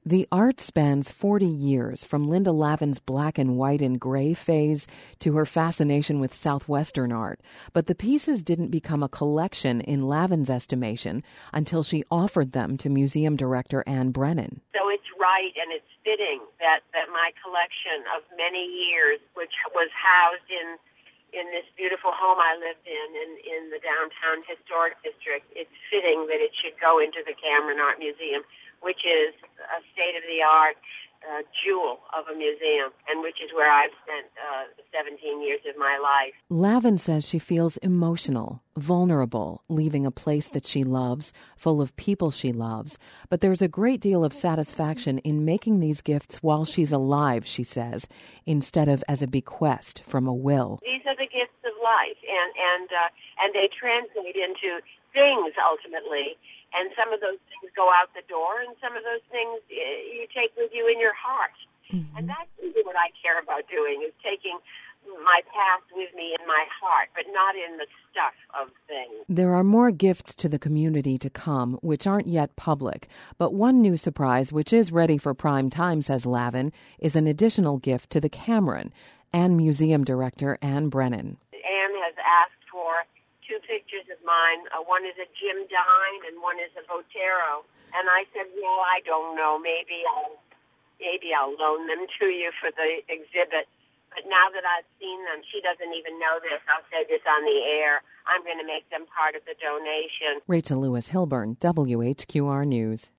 The art spans 40 years, from Linda Lavin's black and white and gray phase to her fascination with Southwestern art. But the pieces didn't become a collection in Lavin's estimation until she offered them to museum director Anne Brennan. So it's right and it's fitting that my collection of many years, which was housed in this beautiful home I lived in the downtown historic district, it's fitting that it should go into the Cameron Art Museum, which is a state-of-the-art jewel of a museum, and which is where I've spent 17 years of my life. Lavin says she feels emotional, vulnerable, leaving a place that she loves, full of people she loves. But there's a great deal of satisfaction in making these gifts while she's alive, she says, instead of as a bequest from a will. These are the gifts of life, and they translate into things ultimately. And some of those things go out the door, and some of those things you take with you in your heart. Mm-hmm. And that's really what I care about doing, is taking my past with me in my heart, but not in the stuff of things. There are more gifts to the community to come, which aren't yet public. But one new surprise, which is ready for prime time, says Lavin, is an additional gift to the Cameron and museum director Anne Brennan. Anne has asked for 2 pictures of mine. One is a Jim Dine and one is a Botero. And I said, well, I don't know. Maybe I'll loan them to you for the exhibit. But now that I've seen them, she doesn't even know this. I'll say this on the air. I'm going to make them part of the donation. Rachel Lewis Hilburn, WHQR News.